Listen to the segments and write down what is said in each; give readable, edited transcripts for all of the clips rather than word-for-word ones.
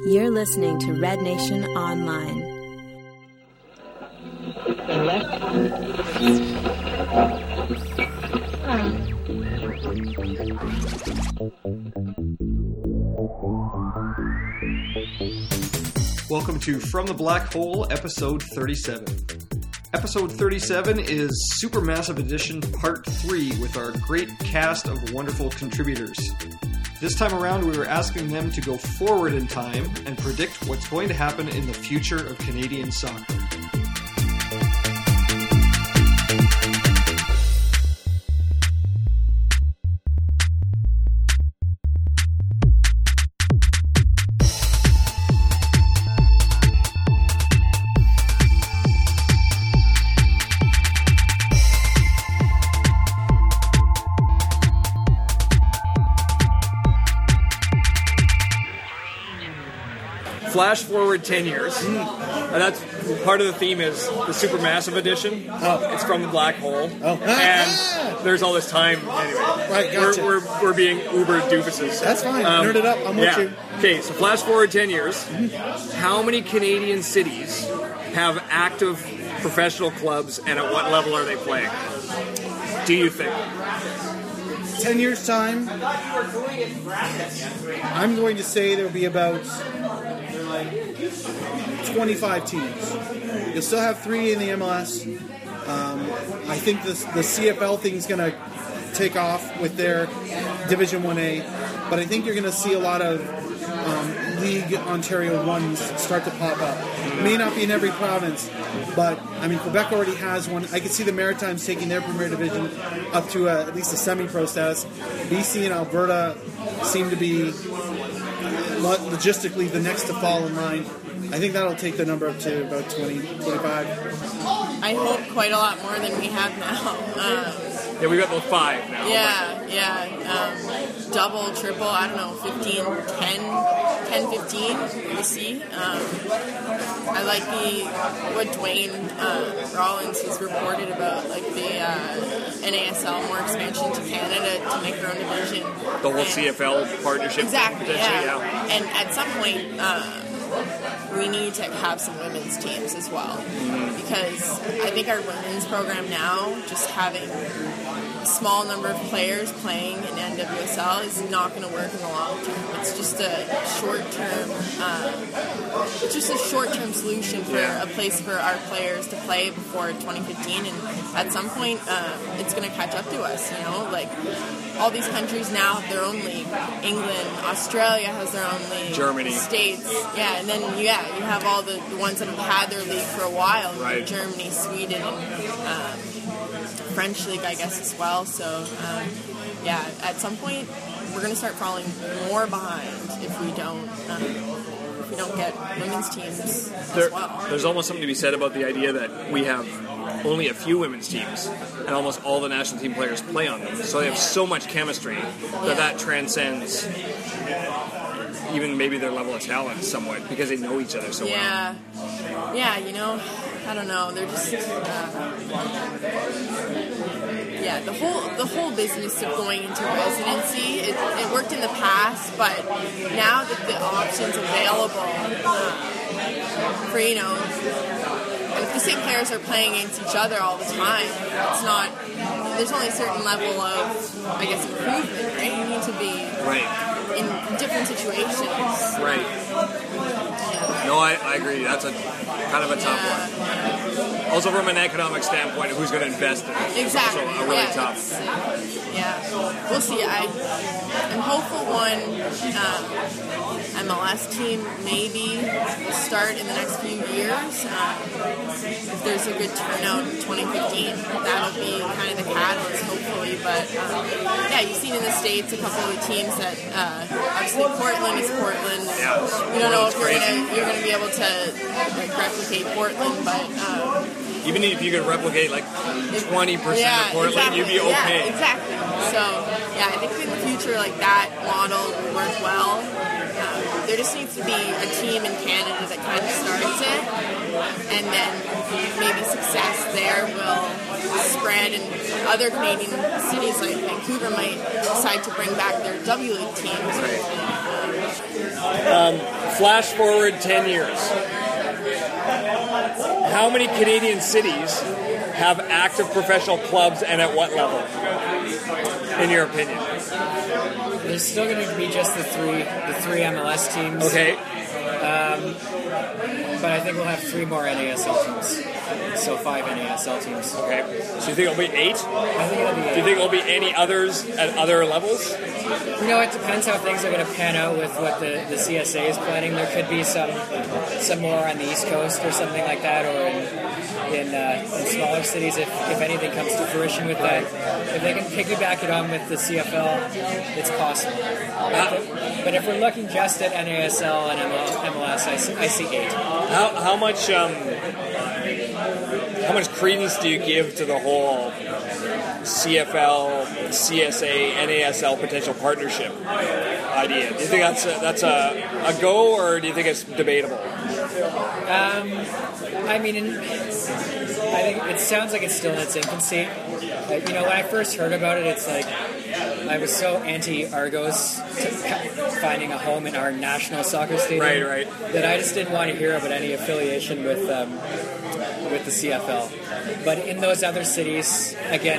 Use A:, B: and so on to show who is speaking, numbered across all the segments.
A: You're listening to Red Nation Online.
B: Welcome to From the Black Hole, episode 37. Episode 37 is Supermassive Edition Part 3 with our great cast of wonderful contributors. This time around, we were asking them to go forward in time and predict what's going to happen in the future of Canadian soccer.
C: Flash forward 10 years, and that's part of the theme is the Supermassive Edition. It's from the black hole, and there's all this time. Anyway,
D: right, gotcha.
C: we're being uber doofuses.
D: That's fine. Nerd it up. I'm with you.
C: Okay, so flash forward 10 years. How many Canadian cities have active professional clubs, and at what level are they playing? Do you think?
D: 10 years' time, I'm going to say there will be about 25 teams. You'll still have 3 in the MLS. I think the CFL thing's going to take off with their Division 1A, but I think you're going to see a lot of League Ontario 1s start to pop up. It may not be in every province, but I mean Quebec already has one. I could see the Maritimes taking their Premier Division up to at least a semi-pro status. BC and Alberta seem to be logistically the next to fall in line. I think that'll take the number up to about 20, 25.
E: I hope quite a lot more than we have now.
C: Yeah, we've got about 5 now.
E: Double, triple, I don't know, 15, 10, 15, we'll see. I like what Dwayne Rollins has reported about, like the NASL, more expansion to Canada to make their own division.
C: The whole CFL partnership.
E: Exactly,
C: yeah.
E: And at some point, we need to have some women's teams as well, because I think our women's program now, just having a small number of players playing in NWSL, is not going to work in the long term. It's just a short-term solution for a place for our players to play before 2015, and at some point, it's going to catch up to us. You know, like all these countries now have their own league. England, Australia has their own league.
C: Germany,
E: States, and then you have all the ones that have had their league for a while.
C: Right.
E: Germany, Sweden, and French league, I guess, as well. So, at some point, we're going to start falling more behind if we don't get women's teams as well.
C: There's almost something to be said about the idea that we have only a few women's teams, and almost all the national team players play on them. So they have so much chemistry that transcends even maybe their level of talent somewhat, because they know each other so well.
E: Yeah, you know, I don't know. They're just the whole business of going into residency. It worked in the past, but now that the options available for if the same players are playing against each other all the time, it's not. There's only a certain level of, I guess, improvement, right? You need to be in different situations.
C: Right.
E: Yeah.
C: No, I agree. That's a kind of a tough one. Also, from an economic standpoint, who's going to invest in it?
E: Exactly.
C: It's also really tough.
E: We'll see. I'm hopeful one MLS team maybe will start in the next few years. If there's a good turnout in 2015, that'll be kind of the catalyst, hopefully. But you've seen in the States a couple of teams that obviously Portland is Portland.
C: Yeah,
E: you don't know if you're going to be able to replicate Portland, but
C: even if you could replicate like 20% of Portland,
E: exactly.
C: you'd be okay.
E: Yeah, exactly. So I think in the future, like that model will work well. There just needs to be a team in Canada that kind of starts it, and then maybe success there will spread, and other Canadian cities like Vancouver might decide to bring back their W League teams.
C: Flash forward 10 years. How many Canadian cities have active professional clubs, and at what level, in your opinion?
F: There's still going to be just the three MLS teams.
C: Okay.
F: But I think we'll have 3 more NASL teams. So 5 NASL teams.
C: Okay. So you think it'll be 8?
F: I think it'll be 8.
C: Do you think it'll be any others at other levels?
F: You know, it depends how things are going to pan out with what the CSA is planning. There could be some more on the East Coast or something like that, or in smaller cities if anything comes to fruition with that. If they can piggyback it on with the CFL, it's possible. But if we're looking just at NASL and MLS, I see 8.
C: How much credence do you give to the whole CFL, CSA, NASL potential partnership idea? Do you think that's a go, or do you think it's debatable?
F: I mean, I think it sounds like it's still in its infancy. You know, when I first heard about it, it's like I was so anti-Argos finding a home in our national soccer stadium,
C: right,
F: that I just didn't want to hear about any affiliation with the CFL. But in those other cities, again,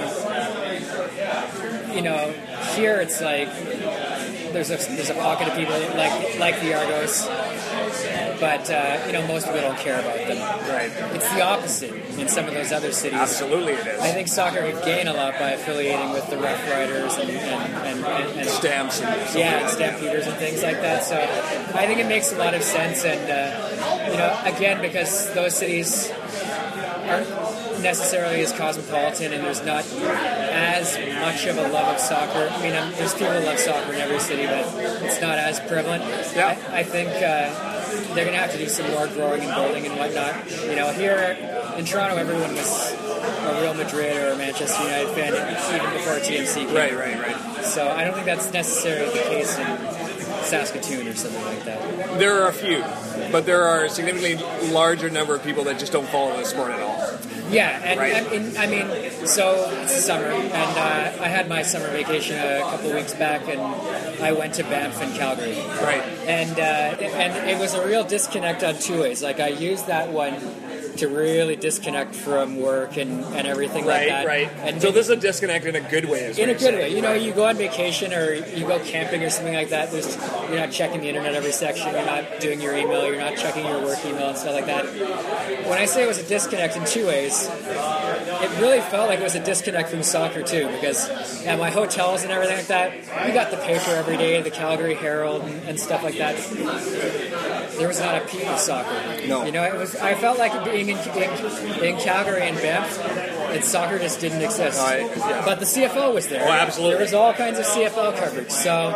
F: you know, here it's like there's a pocket of people like the Argos, but you know, most people don't care about them.
C: Right.
F: It's the opposite in some of those other cities.
C: Absolutely, it is.
F: I think soccer could gain a lot by affiliating with the Rough Riders and
C: Stamps and
F: Stampeders and things like that. So I think it makes a lot of sense, and you know, again, because those cities aren't necessarily as cosmopolitan, and there's not as much of a love of soccer. I mean, there's people who love soccer in every city, but it's not as prevalent.
C: Yeah.
F: I think they're going to have to do some more growing and building and whatnot. You know, here in Toronto, everyone was a Real Madrid or a Manchester United fan even before TMC came.
C: Right.
F: So I don't think that's necessarily the case in Saskatoon or something like that.
C: There are a few, but there are a significantly larger number of people that just don't follow the sport at all.
F: Yeah, and
C: Right.
F: I mean, so it's summer, and I had my summer vacation a couple of weeks back, and I went to Banff and Calgary.
C: Right.
F: And it was a real disconnect on 2 ways. Like, I used that one to really disconnect from work and everything like that.
C: Right.
F: And
C: So this is a disconnect in a good way.
F: in a good way. You know, you go on vacation or you go camping or something like that, you're not checking the internet every section, you're not doing your email, you're not checking your work email and stuff like that. When I say it was a disconnect in 2 ways, it really felt like it was a disconnect from soccer too, because at my hotels and everything like that, we got the paper every day, the Calgary Herald and stuff like that. There was not a peep of soccer.
C: No.
F: You know, I felt like being in Calgary and Banff, and soccer just didn't exist.
C: Yeah.
F: But the CFL was there.
C: Oh, absolutely.
F: There was all kinds of CFL coverage. So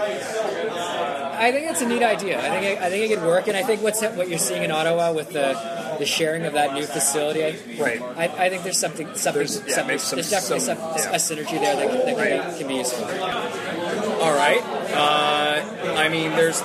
F: I think it's a neat idea. I think it could work, and I think what you're seeing in Ottawa with the sharing of that new facility,
C: Right.
F: I think there's something. There's definitely a synergy there that can be useful.
G: All right. I mean, there's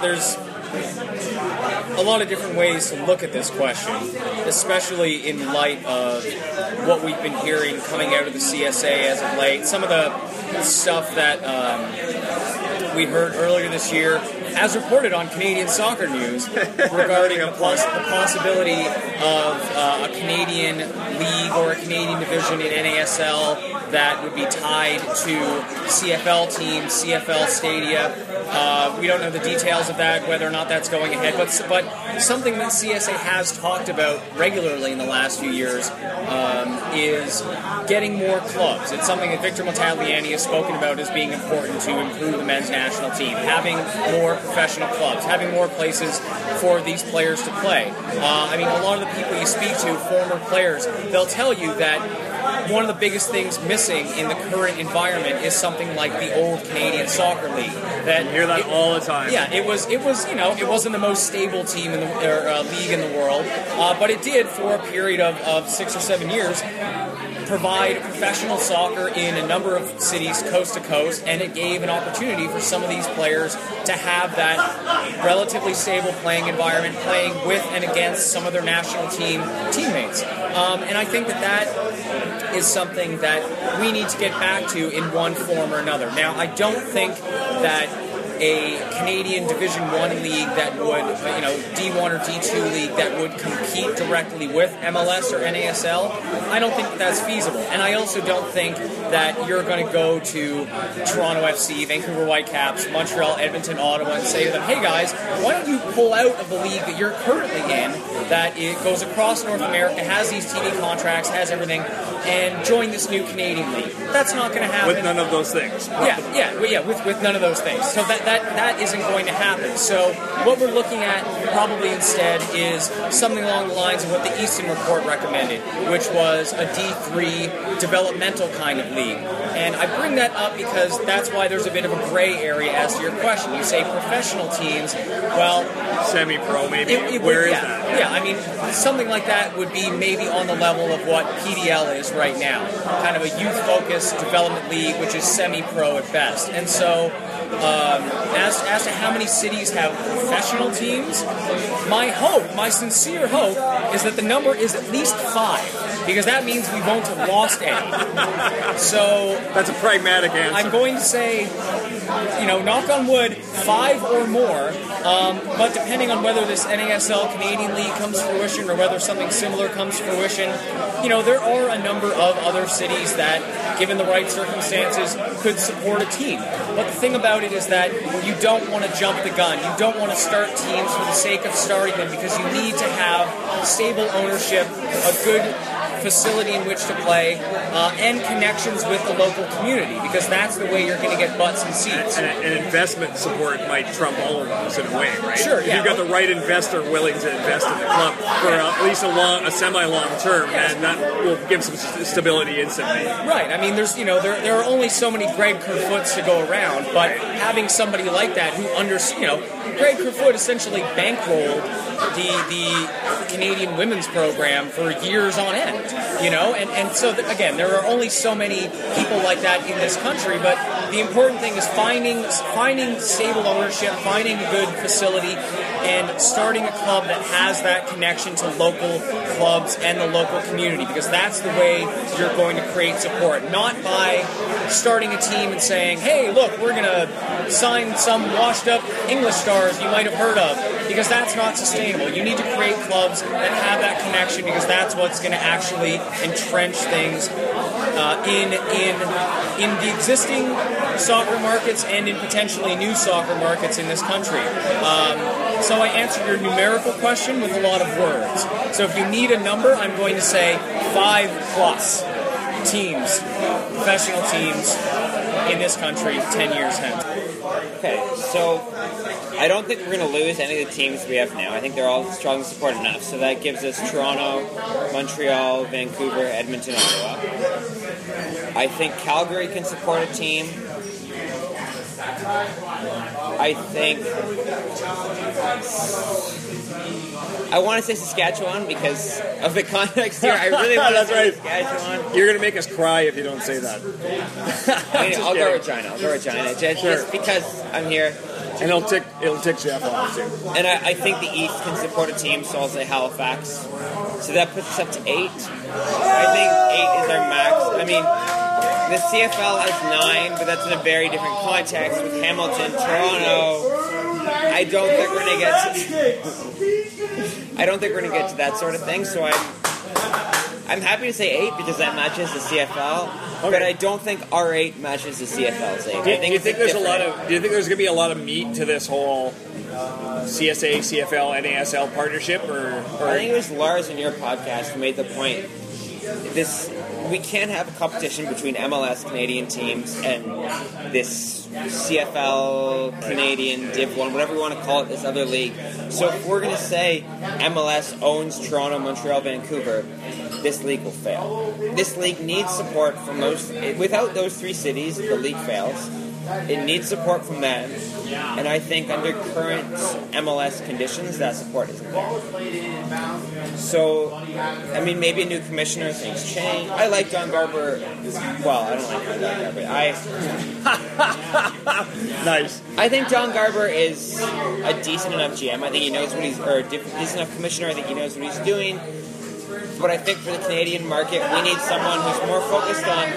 G: a lot of different ways to look at this question, especially in light of what we've been hearing coming out of the CSA as of late. Some of the stuff that we heard earlier this year, as reported on Canadian Soccer News, regarding the possibility of a Canadian league or a Canadian division in NASL that would be tied to CFL teams, CFL stadia. We don't know the details of that, whether or not that's going ahead, but something that CSA has talked about regularly in the last few years is getting more clubs. It's something that Victor Motagliani has spoken about as being important to improve the men's national team, having more professional clubs, having more places for these players to play. I mean, a lot of the people you speak to, former players, they'll tell you that one of the biggest things missing in the current environment is something like the old Canadian Soccer League.
C: You hear that all the time.
G: Yeah, it was. You know, it wasn't the most stable team in the league in the world, but it did for a period of 6 or 7 years provide professional soccer in a number of cities coast to coast, and it gave an opportunity for some of these players to have that relatively stable playing environment, playing with and against some of their national team teammates. And I think that is something that we need to get back to in one form or another. Now, I don't think that a Canadian Division I league that would, D1 or D2 league that would compete directly with MLS or NASL, I don't think that's feasible. And I also don't think that you're going to go to Toronto FC, Vancouver Whitecaps, Montreal, Edmonton, Ottawa, and say to them, hey guys, why don't you pull out of the league that you're currently in, that it goes across North America, has these TV contracts, has everything, and join this new Canadian league. That's not going to happen.
C: With none of those things.
G: With none of those things. So that isn't going to happen. So what we're looking at probably instead is something along the lines of what the Easton Report recommended, which was a D3 developmental kind of league. And I bring that up because that's why there's a bit of a gray area as to your question. You say professional teams, well...
C: Semi-pro, maybe. Where is that?
G: Yeah, I mean, something like that would be maybe on the level of what PDL is right now. Kind of a youth-focused development league, which is semi-pro at best. And so, as to how many cities have professional teams, my sincere hope, is that the number is at least 5, because that means we won't have lost any. So
C: that's a pragmatic answer.
G: I'm going to say, knock on wood, 5 or more. But depending on whether this NASL Canadian League comes to fruition or whether something similar comes to fruition, there are a number of other cities that, given the right circumstances, could support a team. But the thing about it is that you don't want to jump the gun. You don't want to start teams for the sake of starting them, because you need to have stable ownership, a good facility in which to play, and connections with the local community, because that's the way you're going to get butts and seats.
C: And investment support might trump all of those in a way, right?
G: Sure,
C: if you've got the right investor willing to invest in the club for at least a semi-long term, and that will give some stability instantly.
G: Right. I mean, there's there are only so many Greg Kerfoots to go around, but having somebody like that who Greg Kerfoot essentially bankrolled the Canadian women's program for years on end, and so again, there are only so many people like that in this country, but the important thing is finding stable ownership, finding a good facility, and starting a club that has that connection to local clubs and the local community, because that's the way you're going to create support, not by starting a team and saying, hey, look, we're going to sign some washed-up English stars you might have heard of, because that's not sustainable. You need to create clubs that have that connection, because that's what's going to actually entrench things in the existing soccer markets and in potentially new soccer markets in this country. So I answered your numerical question with a lot of words. So if you need a number, I'm going to say 5+ teams, professional teams in this country 10 years hence.
H: Okay, so I don't think we're going to lose any of the teams we have now. I think they're all strongly supported enough. So that gives us Toronto, Montreal, Vancouver, Edmonton, Ottawa. I think Calgary can support a team. I think I want to say Saskatchewan because of the context here. I really want to say Saskatchewan.
C: You're going to make us cry if you don't say that.
H: I'll go Regina. Just because I'm here.
C: And it'll tick Jeff off too.
H: And I think the East can support a team, so I'll say Halifax. So that puts us up to 8. I think 8 is our max. I mean, the CFL has 9, but that's in a very different context with Hamilton, Toronto. I don't think we're going to get to that sort of thing. So I'm happy to say 8 because that matches the CFL. Okay. But I don't think R8 matches the CFL's 8.
C: Do you think there's going to be a lot of meat to this whole CSA, CFL, NASL partnership? Or
H: I think it was Lars in your podcast who made the point. We can't have a competition between MLS Canadian teams and this CFL Canadian Div 1, whatever you want to call it, this other league. So if we're going to say MLS owns Toronto, Montreal, Vancouver, this league will fail. This league needs support from those. Without those 3 cities, the league fails. It needs support from them. And I think under current MLS conditions, that support isn't there. So, I mean, maybe a new commissioner, things change. I like John Garber. Well, I don't like John Garber.
C: Nice.
H: I think John Garber is a decent enough GM. I think he knows what or a decent enough commissioner. I think he knows what he's doing. But I think for the Canadian market, we need someone who's more focused on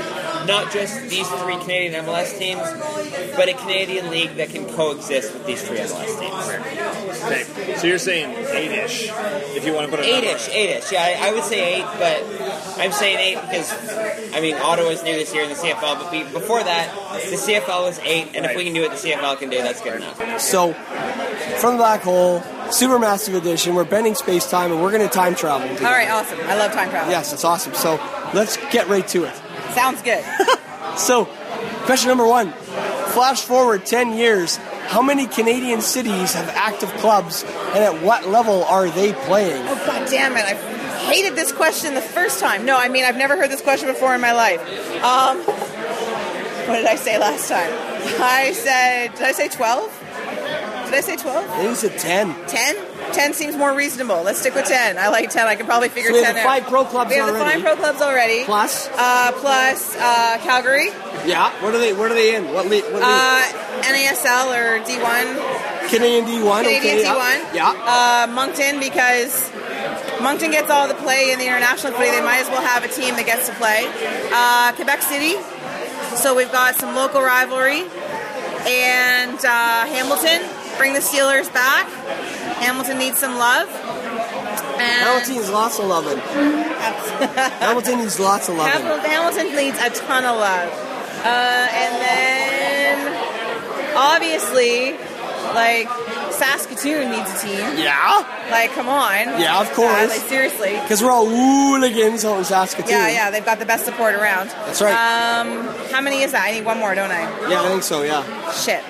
H: not just these 3 Canadian MLS teams, but a Canadian league that can coexist with these 3 MLS teams.
C: Okay. So you're saying 8-ish, if you want to put it
H: 8-ish. Yeah, I would say 8, but I'm saying 8 because, I mean, Ottawa's new this year in the CFL, but before that, the CFL was 8, and if we can do what the CFL can do, that's good enough.
I: So, from the black hole, Supermassive Edition, we're bending space-time, and we're going to time travel together.
J: All right, awesome. I love time travel.
I: Yes, that's awesome. So, let's get right to it.
J: Sounds good.
I: So, question number 1. Flash forward 10 years. How many Canadian cities have active clubs, and at what level are they playing?
J: Oh, God damn it. I hated this question the first time. No, I mean, I've never heard this question before in my life. What did I say last time? Did I say 12? Did I say 12?
I: I think you said 10.
J: 10? 10 seems more reasonable. Let's stick with 10. I like 10. I can probably figure
I: So
J: 10 out.
I: we have the 5 pro clubs
J: We have
I: already.
J: the 5 pro clubs already.
I: Plus?
J: Plus Calgary.
I: Yeah. What are they in? What league?
J: NASL or D1.
I: Canadian D1.
J: Canadian
I: okay,
J: D1.
I: Yeah.
J: Moncton, because Moncton gets all the play in the international footy. They might as well have a team that gets to play. Quebec City. So we've got some local rivalry. And Hamilton. Bring the Steelers back. Hamilton needs some love. And
I: Hamilton needs lots of loving. Hamilton needs lots of loving.
J: Hamilton needs a ton of love. And then, obviously, like, Saskatoon needs a team.
I: Yeah?
J: Like, come on.
I: Yeah, of course.
J: Like, seriously.
I: Because we're all hooligans out in Saskatoon.
J: Yeah, they've got the best support around.
I: That's right.
J: How many is that? I need one more, don't I?
I: Yeah, I think so, yeah.
J: Shit.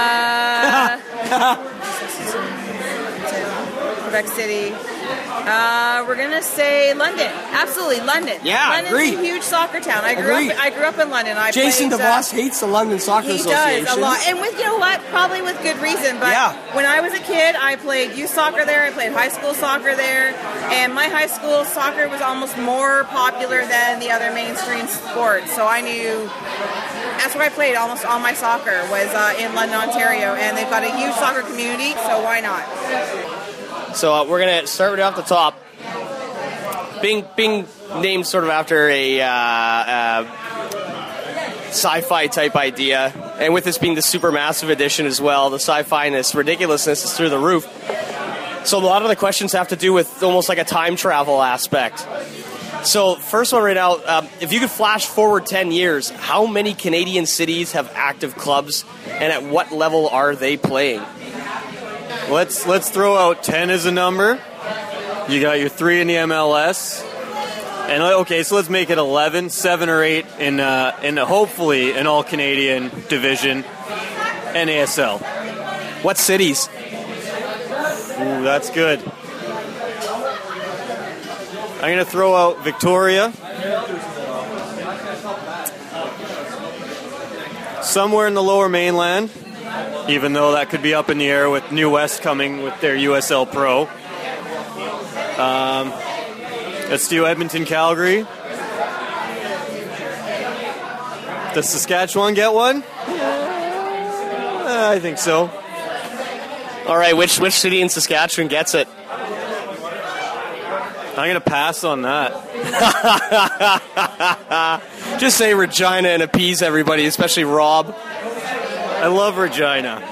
J: Quebec City. We're gonna say London. Absolutely, London.
I: Yeah,
J: London's
I: agreed.
J: a huge soccer town. I
I: Agreed.
J: grew up in London.
I: Jason
J: played,
I: DeVos hates the London Soccer
J: he
I: Association.
J: does a lot, and with, you know what, probably with good reason. But
I: Yeah.
J: when I was a kid, I played youth soccer there. I played high school soccer there, and my high school soccer was almost more popular than the other mainstream sports. So I knew that's where I played almost all my soccer was in London, Ontario, and they've got a huge soccer community. So why not?
I: So we're going to start right off the top. Being named sort of after a sci-fi type idea, and with this being the Supermassive Edition as well, the sci-fi-ness, ridiculousness is through the roof. So a lot of the questions have to do with almost like a time travel aspect. So first one right now, if you could flash forward 10 years, how many Canadian cities have active clubs, and at what level are they playing?
K: Let's throw out 10 as a number. You got your 3 in the MLS. And okay, so let's make it 11, 7 or 8 in hopefully an all-Canadian division, NASL.
I: What cities?
K: Ooh, that's good. I'm going to throw out Victoria. Somewhere in the Lower Mainland, even though that could be up in the air with New West coming with their USL Pro. Let's do Edmonton, Calgary. Does Saskatchewan get one? I think so.
I: All right, which city in Saskatchewan gets it?
K: I'm going to pass on that.
I: Just say Regina and appease everybody, especially Rob.
K: I love Regina.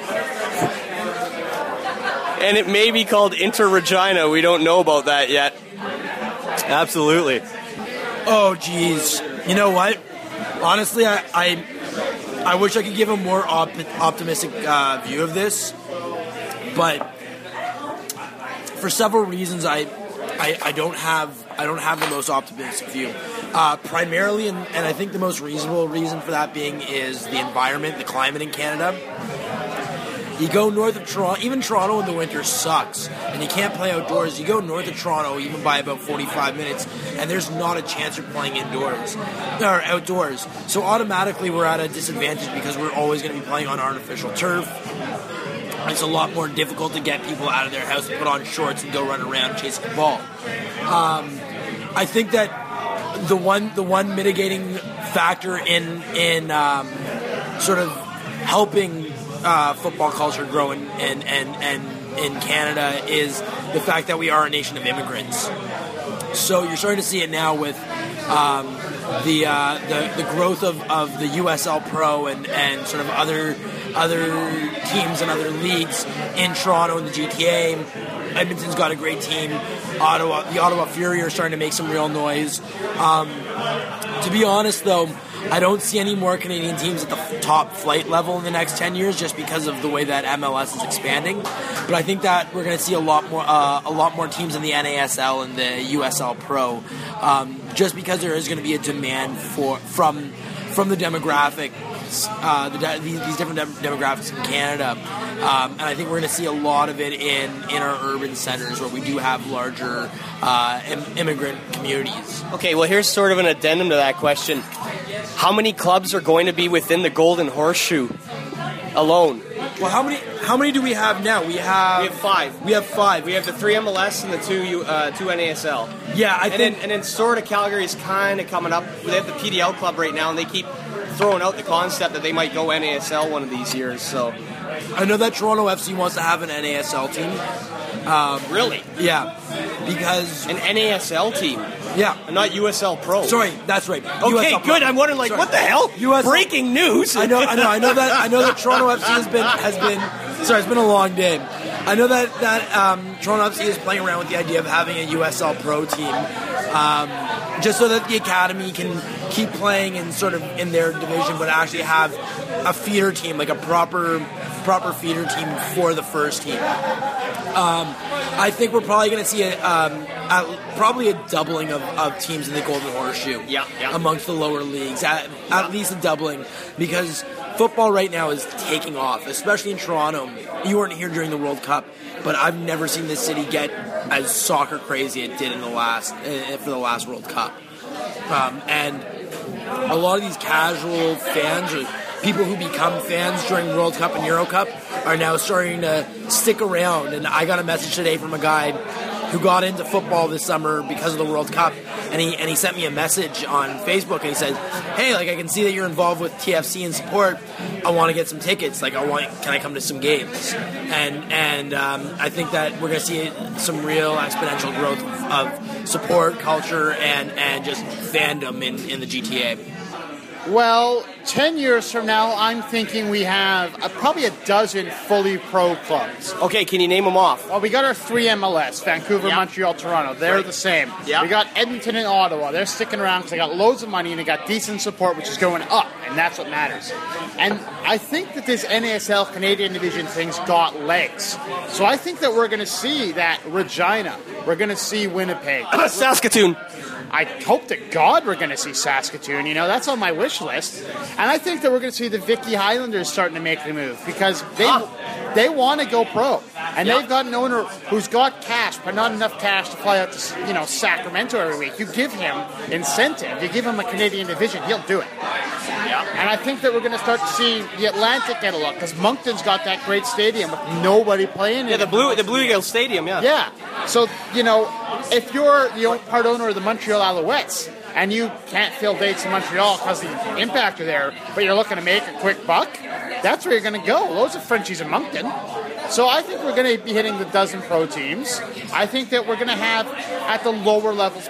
I: And it may be called Inter-Regina. We don't know about that yet.
K: Absolutely.
L: Oh, geez. You know what? Honestly, I wish I could give a more optimistic view of this, but for several reasons, I don't have the most optimistic view. Primarily, and I think the most reasonable reason for that being is the environment, the climate in Canada. You go north of Toronto, even Toronto in the winter sucks, and you can't play outdoors. You go north of Toronto even by about 45 minutes, and there's not a chance you're playing indoors or outdoors. So automatically we're at a disadvantage because we're always going to be playing on artificial turf. It's a lot more difficult to get people out of their house and put on shorts and go run around chasing the ball. I think that the one mitigating factor in sort of helping football culture grow in Canada is the fact that we are a nation of immigrants. So you're starting to see it now with the growth of the USL Pro and sort of other teams and other leagues in Toronto and the GTA. Edmonton's got a great team. The Ottawa Fury are starting to make some real noise. To be honest, though, I don't see any more Canadian teams at the top flight level in the next 10 years just because of the way that MLS is expanding. But I think that we're going to see a lot more teams in the NASL and the USL Pro, just because there is going to be a demand from the demographic. These different demographics in Canada, and I think we're going to see a lot of it in our urban centers where we do have larger immigrant communities.
I: Okay, well, here's sort of an addendum to that question. How many clubs are going to be within the Golden Horseshoe alone?
L: Well, how many do we have now? We have 5. We have 5.
I: We have the 3 MLS and the 2 NASL.
L: Yeah,
I: and then sort of Calgary's kind of coming up. They have the PDL club right now, and they keep throwing out the concept that they might go NASL one of these years. So
L: I know that Toronto FC wants to have an NASL team.
I: Really?
L: Yeah, because
I: an NASL team.
L: Yeah,
I: and not USL Pro.
L: Sorry, that's right.
I: Okay,
L: USL
I: good. I'm wondering, like, what the hell? Breaking news.
L: I know that Toronto FC has been. Sorry, it's been a long day. I know that Toronto FC is playing around with the idea of having a USL Pro team, just so that the academy can keep playing in sort of in their division, but actually have a feeder team, like a proper feeder team for the first team. I think we're probably going to see probably a doubling of teams in the Golden Horseshoe amongst the lower leagues, at least a doubling, because football right now is taking off, especially in Toronto. You weren't here during the World Cup, but I've never seen this city get as soccer crazy it did for the last World Cup. And a lot of these casual fans or people who become fans during World Cup and Euro Cup are now starting to stick around. And I got a message today from a guy who got into football this summer because of the World Cup, and he sent me a message on Facebook, and he said, "Hey, like, I can see that you're involved with TFC and support. I want to get some tickets. Like, can I come to some games?" And I think that we're going to see some real exponential growth of support, culture, and just fandom in the GTA.
M: Well, 10 years from now, I'm thinking we have probably a dozen fully pro clubs.
I: Okay, can you name them off?
M: Well, we got our 3 MLS, Vancouver, Montreal, Toronto. They're the same.
I: Yeah.
M: We got Edmonton and Ottawa. They're sticking around because they got loads of money and they got decent support, which is going up, and that's what matters. And I think that this NASL Canadian Division thing's got legs. So I think that we're going to see that Regina. We're going to see Winnipeg.
I: Saskatoon.
M: I hope to God we're going to see Saskatoon. You know, that's on my wish list. And I think that we're going to see the Vicky Highlanders starting to make the move because they want to go pro. And they've got an owner who's got cash, but not enough cash to fly out to, Sacramento every week. You give him incentive. You give him a Canadian division, he'll do it. And I think that we're going to start to see the Atlantic get a look because Moncton's got that great stadium with nobody playing.
I: Yeah, the Blue Eagle Stadium, yeah.
M: Yeah. So, if you're the part owner of the Montreal Alouettes and you can't fill dates in Montreal because the Impact are there, but you're looking to make a quick buck, that's where you're going to go. Loads of Frenchies in Moncton. So I think we're going to be hitting the dozen pro teams. I think that we're going to have, at the lower levels,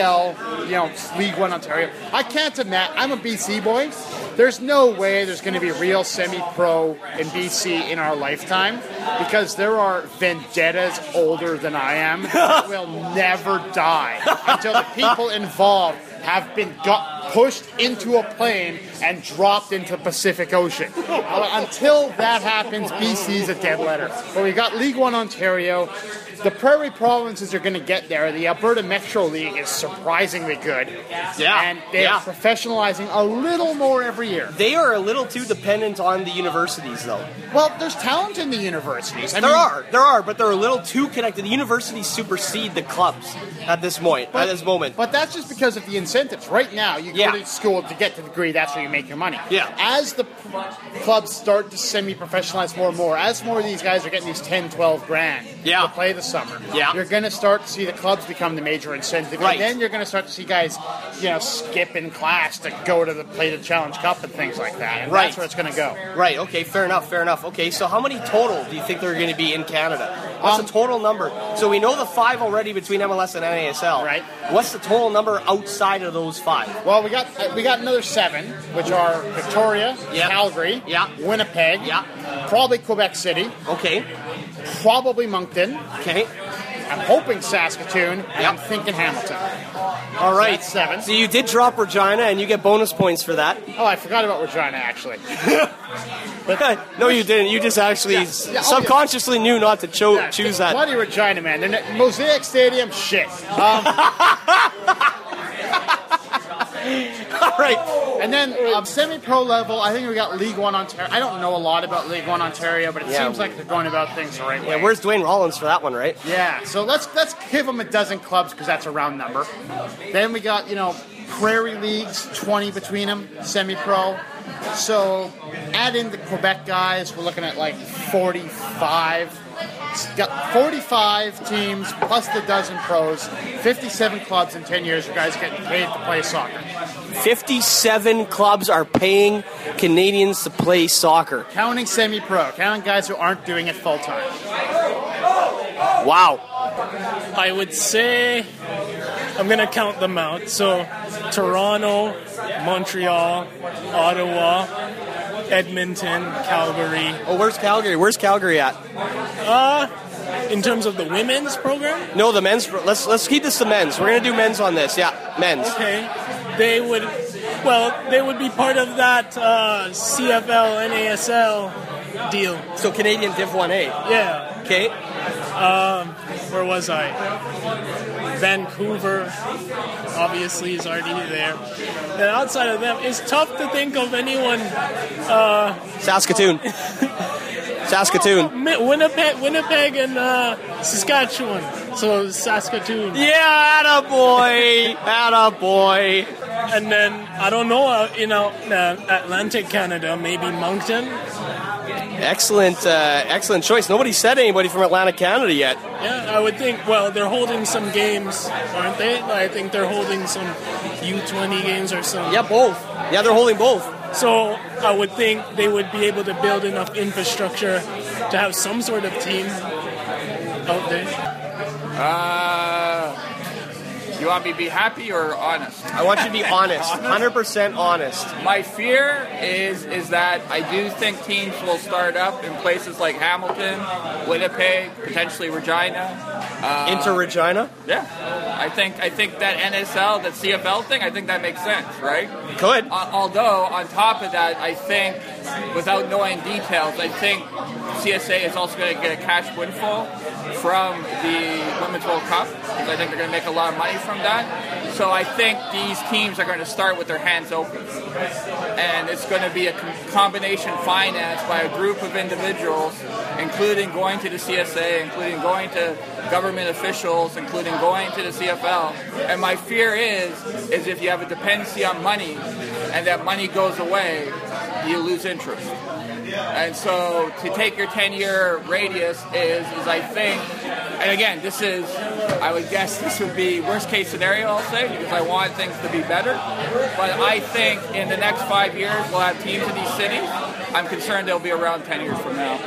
M: PDL, League One Ontario. I can't imagine. I'm a BC boy. There's no way there's going to be real semi-pro in BC in our lifetime because there are vendettas older than I am that will never die until the people involved have been pushed into a plane and dropped into the Pacific Ocean. Until that happens, BC's a dead letter. But we got League One Ontario. The Prairie Provinces are going to get there. The Alberta Metro League is surprisingly good.
I: Yeah.
M: And they're professionalizing a little more every year.
I: They are a little too dependent on the universities, though.
M: Well, there's talent in the universities.
I: There are, but they're a little too connected. The universities supersede the clubs at this moment.
M: But that's just because of the incentives. Right now, you go to school to get the degree, that's where you make your money.
I: Yeah.
M: As the clubs start to semi-professionalize more and more, as more of these guys are getting these 10, 12 grand to play the summer, you're going to start to see the clubs become the major incentive.
I: Right.
M: And then you're going to start to see guys, skip in class to go to play the Challenge Cup and things like that. And that's where it's going to go.
I: Right, okay, fair enough. Okay, so how many total do you think there are going to be in Canada? What's the total number? So we know the 5 already between MLS and NASL.
M: Right.
I: What's the total number outside of those 5?
M: Well, we got another 7, which are Victoria, Calgary, Winnipeg, probably Quebec City.
I: Okay.
M: Probably Moncton.
I: Okay.
M: I'm hoping Saskatoon, and I'm thinking Hamilton.
I: All right.
M: That's 7.
I: So you did drop Regina, and you get bonus points for that.
M: Oh, I forgot about Regina, actually.
I: No, you didn't. You just actually subconsciously knew not to choose that.
M: Bloody Regina, man. Mosaic Stadium, shit.
I: All right.
M: And then semi-pro level, I think we got League One Ontario. I don't know a lot about League One Ontario, but it seems like they're going about things the right way.
I: Yeah, where's Dwayne Rollins for that one, right?
M: Yeah, so let's give them a dozen clubs because that's a round number. Then we got, Prairie Leagues, 20 between them, semi-pro. So add in the Quebec guys, we're looking at like 45. Got 45 teams plus the dozen pros, 57 clubs in 10 years. You guys are getting paid to play soccer.
I: 57 clubs are paying Canadians to play soccer.
M: Counting semi-pro, counting guys who aren't doing it full-time.
I: Wow.
N: I would say I'm going to count them out. So Toronto, Montreal, Ottawa, Edmonton, Calgary.
I: Oh, where's Calgary? Where's Calgary at?
N: In terms of the women's program?
I: No, the men's. Let's keep this to men's. We're gonna do men's on this. Yeah, men's.
N: Okay. They would be part of that CFL NASL deal.
I: So Canadian Div 1A.
N: Yeah.
I: Okay.
N: Where was I? Vancouver, obviously, is already there. And outside of them, it's tough to think of anyone.
I: Saskatoon. Saskatoon.
N: Winnipeg and Saskatchewan. So Saskatoon.
I: Yeah, attaboy. Attaboy.
N: And then, I don't know, Atlantic Canada, maybe Moncton.
I: Excellent choice. Nobody said anybody from Atlantic Canada yet.
N: Yeah, I would think, well, they're holding some games, aren't they? I think they're holding some U20 games or something.
I: Yeah, both. Yeah, they're holding both.
N: So I would think they would be able to build enough infrastructure to have some sort of team out there.
O: You want me to be happy or honest?
I: I want you to be honest, 100% honest.
O: My fear is that I do think teams will start up in places like Hamilton, Winnipeg, potentially Regina.
I: Into Regina?
O: Yeah. I think that NSL, that CFL thing, I think that makes sense, right?
I: Good.
O: Although, on top of that, I think, without knowing details, I think CSA is also going to get a cash windfall from the Women's World Cup, because I think they're going to make a lot of money from that. So I think these teams are going to start with their hands open. And it's going to be a combination financed by a group of individuals, including going to the CSA, including going to government officials, including going to the CFL. And my fear is if you have a dependency on money and that money goes away, you lose interest. And so to take your 10-year radius is I think, and again, I would guess this would be worst case scenario, I'll say, because I want things to be better. But I think in the next 5 years, we'll have teams in these cities. I'm concerned they'll be around 10 years from now.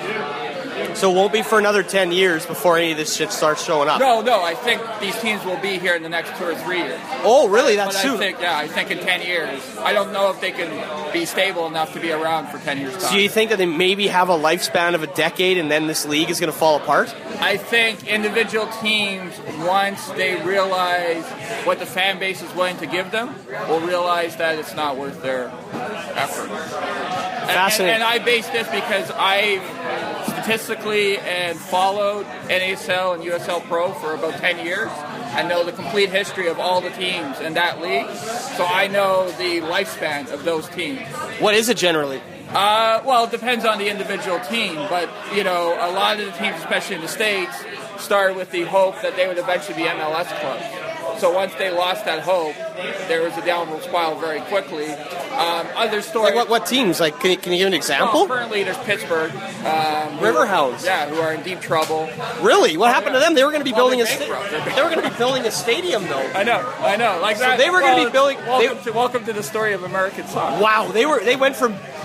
I: So it won't be for another 10 years before any of this shit starts showing up?
O: No, I think these teams will be here in the next 2 or 3 years.
I: Oh, really? That's soon?
O: I think in 10 years. I don't know if they can be stable enough to be around for 10 years' time.
I: So you think that they maybe have a lifespan of a decade and then this league is going to fall apart?
O: I think individual teams, once they realize what the fan base is willing to give them, will realize that it's not worth their effort.
I: Fascinating.
O: And I base this because I've statistically and followed NASL and USL Pro for about 10 years. I know the complete history of all the teams in that league, so I know the lifespan of those teams.
I: What is it generally?
O: Well, it depends on the individual team, but, a lot of the teams, especially in the States, started with the hope that they would eventually be MLS clubs. So once they lost that hope, there was a downward spiral very quickly. Other stories...
I: Like what teams? Like, can you give an example?
O: Well, currently, there's Pittsburgh.
I: Riverhounds.
O: Yeah, who are in deep trouble.
I: Really? What happened to them? They were going to be building a stadium, though.
O: I know. Like
I: so
O: that.
I: they were going to be building...
O: Welcome to the story of American soccer.
I: Wow, they went from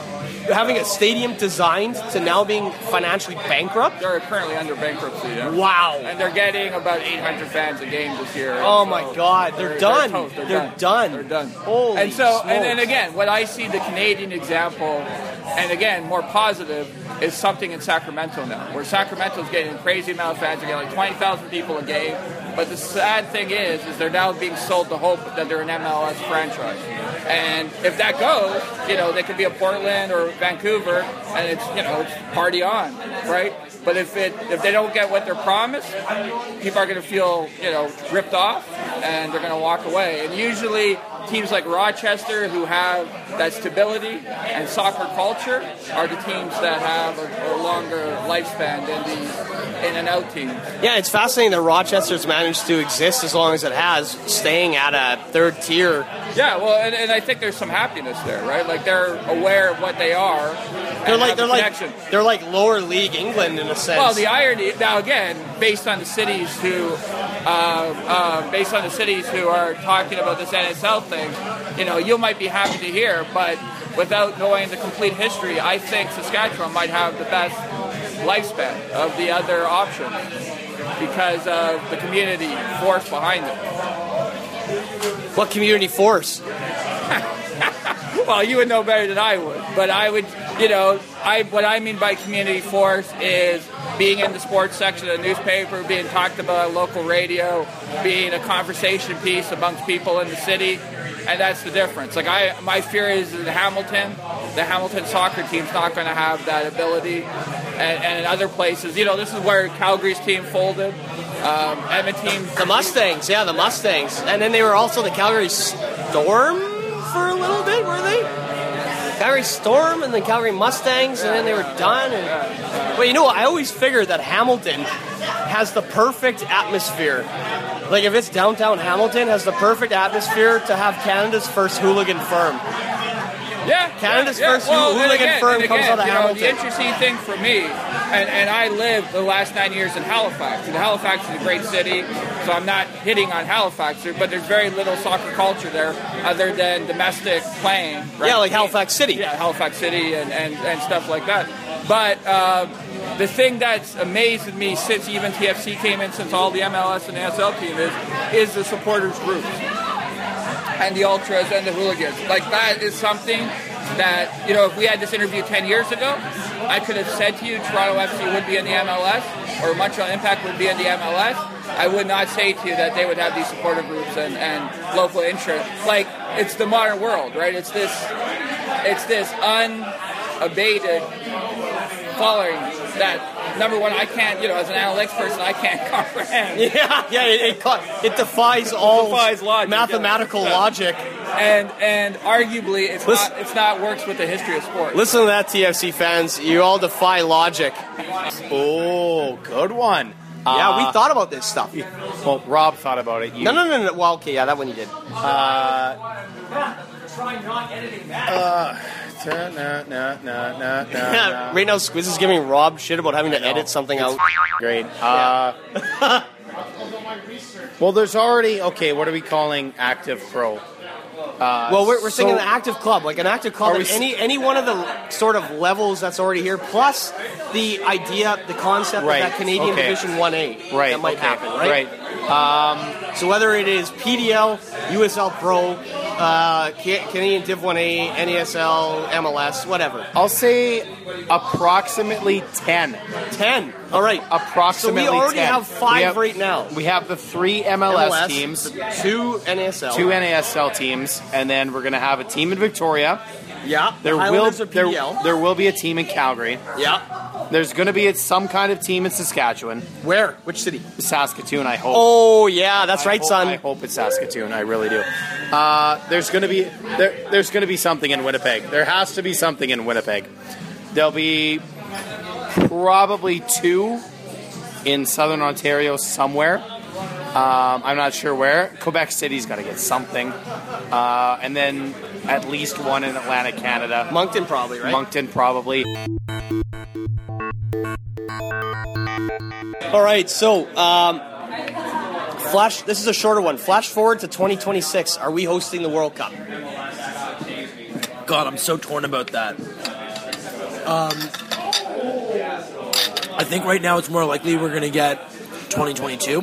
I: having a stadium designed to now being financially bankrupt?
O: They're currently under bankruptcy. Yeah.
I: Wow.
O: And they're getting about 800 fans a game this year.
I: Oh my God, they're done.
O: Toast.
I: They're done.
O: They're done.
I: Holy
O: and so,
I: smokes.
O: and again, what I see the Canadian example, and again, more positive, is something in Sacramento now, where Sacramento's getting a crazy amount of fans. They're getting like 20,000 people a game. But the sad thing is they're now being sold the hope that they're an MLS franchise. And if that goes, they could be a Portland or Vancouver, and it's party on, right? But if they don't get what they're promised, people are going to feel ripped off, and they're going to walk away. And usually teams like Rochester, who have that stability and soccer culture, are the teams that have a longer lifespan than the in-and-out teams.
I: Yeah, it's fascinating that Rochester's managed to exist as long as it has, staying at a third tier.
O: Yeah, well, and I think there's some happiness there, right? Like they're aware of what they are.
I: They're like lower league England in a sense.
O: Well, the irony now again, based on the cities who are talking about this NSL thing, you might be happy to hear, but without knowing the complete history, I think Saskatchewan might have the best lifespan of the other options because of the community force behind it.
I: What community force?
O: Well, you would know better than I would, but I would, what I mean by community force is being in the sports section of the newspaper, being talked about on local radio, being a conversation piece amongst people in the city, and that's the difference. Like my fear is in Hamilton, the Hamilton soccer team's not going to have that ability, and in other places, this is where Calgary's team folded. Edmonton,
I: the Mustangs, the Mustangs, and then they were also the Calgary Storm for a little bit, were they? Calgary Storm and then Calgary Mustangs, and then they were done. Well, I always figured that Hamilton has the perfect atmosphere. Like if it's downtown Hamilton, has the perfect atmosphere to have Canada's first hooligan firm.
O: Yeah,
I: Canada's first hooligan firm comes out of Hamilton.
O: The interesting thing for me, and I lived the last 9 years in Halifax. And Halifax is a great city, so I'm not hitting on Halifax, but there's very little soccer culture there other than domestic playing. Right?
I: Yeah, like Halifax City.
O: Yeah, Halifax City and stuff like that. But the thing that's amazed me since even TFC came in, since all the MLS and NSL team is the supporters groups. And the ultras and the hooligans. Like, that is something that, if we had this interview 10 years ago, I could have said to you Toronto FC would be in the MLS or Montreal Impact would be in the MLS. I would not say to you that they would have these supporter groups and local interest. Like, it's the modern world, right? It's this unabated following that, number one, I can't, as an analytics person, I can't comprehend.
I: It defies all
O: logic,
I: mathematical logic.
O: And arguably, it's not works with the history of sport.
I: Listen to that, TFC fans. You all defy logic.
P: Oh, good one.
I: Yeah, we thought about this stuff.
P: Well, Rob thought about it.
I: No. Well, okay, yeah, that one you did.
F: Try not editing that.
I: No. Right now, Squiz is giving Rob shit about having to edit something out.
P: Great. Well, there's already... Okay, what are we calling Active Pro?
I: We're saying an active club, like an active club at any one of the sort of levels that's already here, plus the idea, the concept of that Canadian Division 1A that might happen, right? So whether it is PDL, USL Pro, Canadian Div 1A, NASL, MLS, whatever.
P: I'll say approximately 10.
I: 10. All right.
P: Approximately 10.
I: So we already have 5 right now.
P: We have the 3 MLS teams.
I: 2 NASL.
P: 2 NASL teams. And then we're going to have a team in Victoria.
I: Yeah.
P: There will be a team in Calgary.
I: Yeah.
P: There's going to be some kind of team in Saskatchewan.
I: Where? Which city?
P: Saskatoon, I hope.
I: Oh, yeah, that's right, son.
P: I hope it's Saskatoon. I really do. There's going to be something in Winnipeg. There has to be something in Winnipeg. There'll be probably 2 in Southern Ontario somewhere. I'm not sure where. Quebec City's got to get something. And then at least 1 in Atlantic Canada.
I: Moncton probably, right?
P: Moncton probably.
I: All right, so this is a shorter one. Flash forward to 2026. Are we hosting the World Cup?
L: God, I'm so torn about that. I think right now it's more likely we're going to get 2022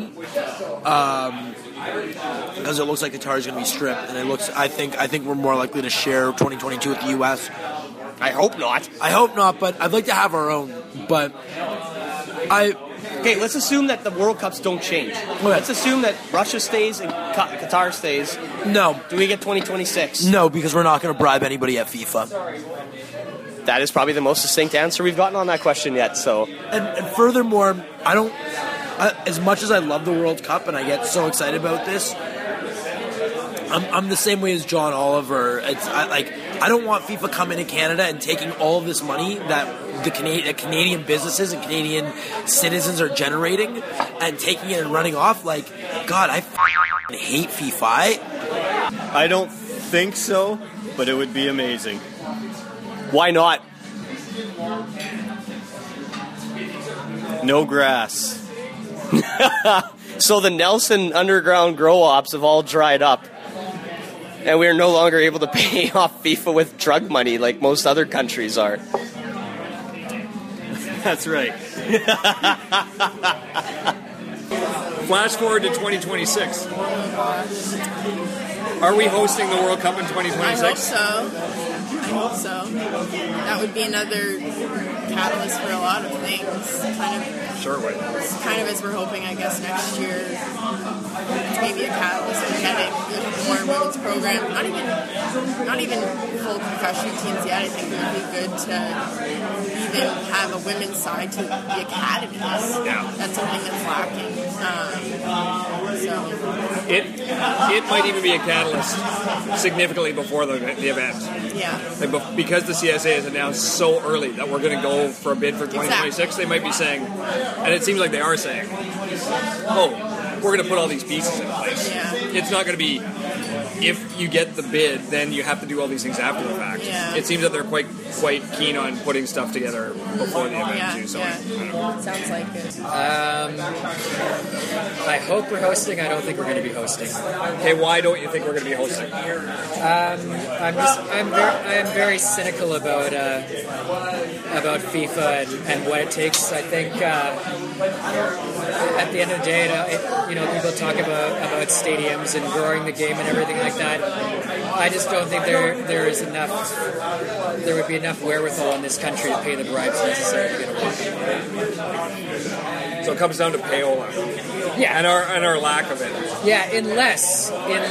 L: because it looks like Qatar is going to be stripped, and I think we're more likely to share 2022 with the U.S.
I: I hope not.
L: But I'd like to have our own. But
I: okay, let's assume that the World Cups don't change. Let's assume that Russia stays and Qatar stays.
L: No.
I: Do we get 2026?
L: No, because we're not going to bribe anybody at FIFA.
I: That is probably the most succinct answer we've gotten on that question yet. So,
L: and furthermore, as much as I love the World Cup and I get so excited about this, I'm the same way as John Oliver. I don't want FIFA coming to Canada and taking all of this money that the Canadian businesses and Canadian citizens are generating and taking it and running off. Like, God, I hate FIFA.
K: I don't think so, but it would be amazing.
I: Why not?
K: No grass.
I: So the Nelson Underground grow ops have all dried up. And we are no longer able to pay off FIFA with drug money like most other countries are.
K: That's right.
C: Flash forward to 2026. Are we hosting the World Cup in 2026?
E: I hope so. That would be another catalyst for a lot of things.
C: Sure would.
E: Kind of as we're hoping, I guess, next year, it's maybe a catalyst for getting more women's program. Not even full professional teams yet. I think it would be good to even have a women's side to the academies.
C: Yeah.
E: That's something that's lacking.
C: It might even be a catalyst significantly before the event.
E: Yeah.
C: Because the CSA has announced so early that we're going to go for a bid for 2026, They might be saying, and it seems like they are saying, we're going to put all these pieces in place.
E: Yeah.
C: It's not going to be, if you get the bid, then you have to do all these things after the fact.
E: Yeah.
C: It seems that they're quite keen on putting stuff together before the event, too. So
E: Sounds like it.
F: I hope we're hosting. I don't think we're going to be hosting.
C: Okay, why don't you think we're going to be hosting?
F: I am very cynical about FIFA and what it takes. I think at the end of the day, people talk about stadiums and growing the game and everything like that. I just don't think there is enough. There would be enough wherewithal in this country to pay the bribes necessary to get a World Cup.
C: So it comes down to payola.
F: Yeah,
C: and our lack of it.
F: Yeah, unless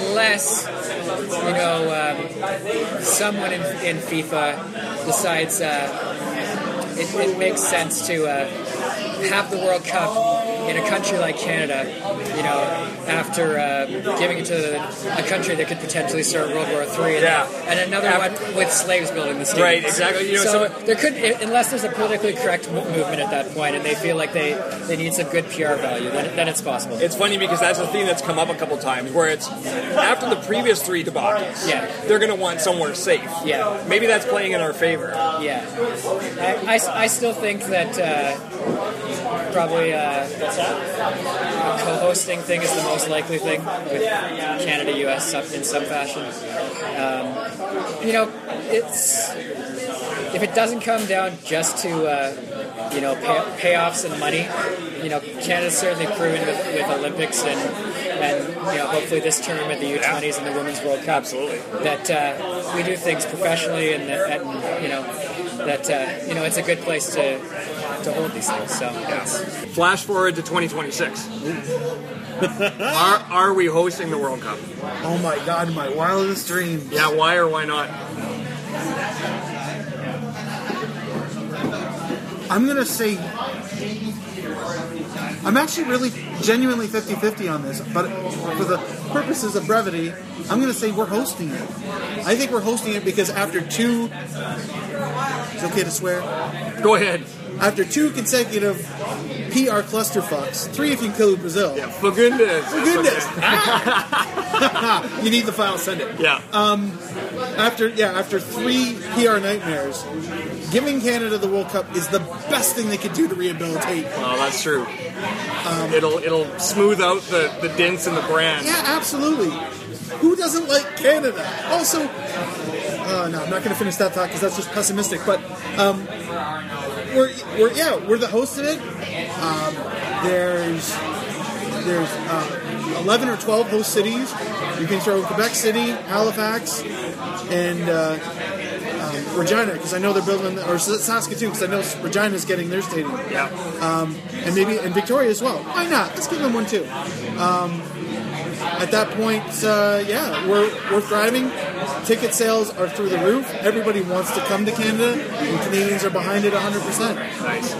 F: someone in FIFA decides it makes sense to have the World Cup in a country like Canada, after giving it to a country that could potentially start World War III, and another one with slaves building the stadium.
C: Right, exactly.
F: So there could, unless there's a politically correct movement at that point, and they feel like they need some good PR value, then it's possible.
C: It's funny because that's a theme that's come up a couple times, where it's after the previous three debacles, they're going to want somewhere safe.
F: Yeah,
C: maybe that's playing in our favor.
F: Yeah, I still think that probably a co-hosting thing is the most likely thing with Canada-US in some fashion. It's if it doesn't come down just to payoffs and money, Canada's certainly proven with Olympics and hopefully this tournament, the U20s and the Women's World Cup,
C: absolutely,
F: that we do things professionally and it's a good place to hold these things. So
C: flash forward to 2026. Are we hosting the World Cup?
D: Oh my God, my wildest dreams.
C: Yeah, why or why not?
D: I'm going to say, I'm actually really genuinely 50-50 on this, but for the purposes of brevity, I'm going to say we're hosting it. I think we're hosting it because after two, it's okay to swear?
C: Go ahead.
D: After two consecutive PR clusterfucks, 3 if you include Brazil.
C: Yeah, for goodness.
D: For goodness. You need the file, send it.
C: Yeah.
D: After 3 PR nightmares, giving Canada the World Cup is the best thing they could do to rehabilitate.
C: Oh, that's true. It'll smooth out the dents in the brand.
D: Yeah, absolutely. Who doesn't like Canada? Also, I'm not going to finish that thought because that's just pessimistic. But we're the host of it. There's 11 or 12 host cities. You can throw Quebec City, Halifax, and Regina, because I know they're building, or Saskatoon, because I know Regina's getting their stadium.
C: Yeah.
D: And Victoria as well. Why not? Let's give them one too. At that point, we're thriving. Ticket sales are through the roof. Everybody wants to come to Canada, and Canadians are behind it 100%.
C: Nice.